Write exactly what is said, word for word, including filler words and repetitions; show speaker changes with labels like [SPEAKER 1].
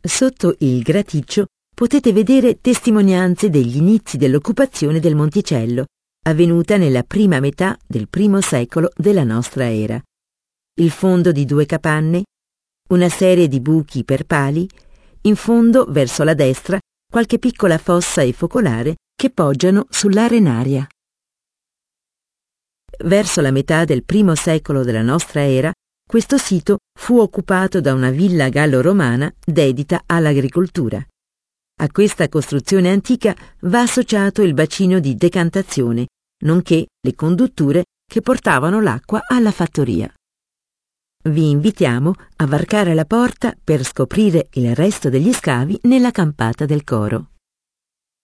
[SPEAKER 1] Sotto il graticcio potete vedere testimonianze degli inizi dell'occupazione del Monticello, avvenuta nella prima metà del primo secolo della nostra era. Il fondo di due capanne, una serie di buchi per pali, in fondo, verso la destra, qualche piccola fossa e focolare che poggiano sull'arenaria. Verso la metà del primo secolo della nostra era, questo sito fu occupato da una villa gallo-romana dedita all'agricoltura. A questa costruzione antica va associato il bacino di decantazione, nonché le condutture che portavano l'acqua alla fattoria. Vi invitiamo a varcare la porta per scoprire il resto degli scavi nella campata del coro.